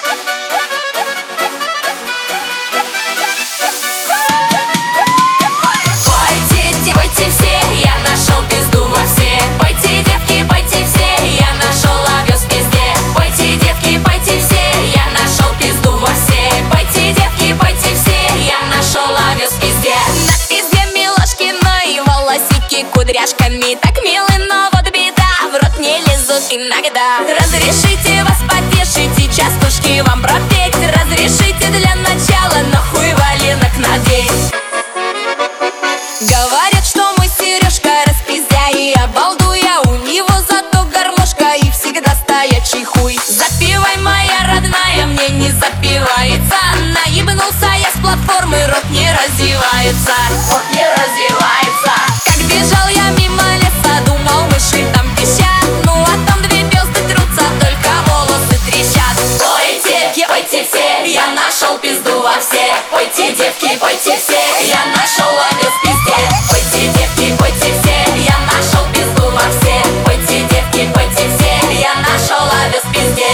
Пойте все, я нашел пизду во все. Пойте, девки, пойте все, я нашел овес везде. Пойте, девки, пойте все, я нашел пизду во все. Пойте, девки, пойте все, я нашел овес везде. На пизде Милошкиной волосики кудряшками так милы, но вот беда, в рот не лезут иногда. Разрешите вас потешить и частушки вам пропеть. Разрешите для начала нахуй валенок надеть. Говорят, что мой Сережка распиздя и обалдуя, у него зато гармошка и всегда стоячий хуй. Запивай, моя родная, мне не запивается. Наебнулся я с платформы, рот не разевается. Рот не разевается. Как бежал я мимо леса, думал, мыши там пищат. Ну а там две звезды трутся, только волосы трещат. Пойте все, я нашел пизду во все. Пойте, девки, пойте все, я нашел овес везде. Пойте, девки, пойте все, я нашел пизду во все. Пойте, девки, пойте все, я нашел овес везде.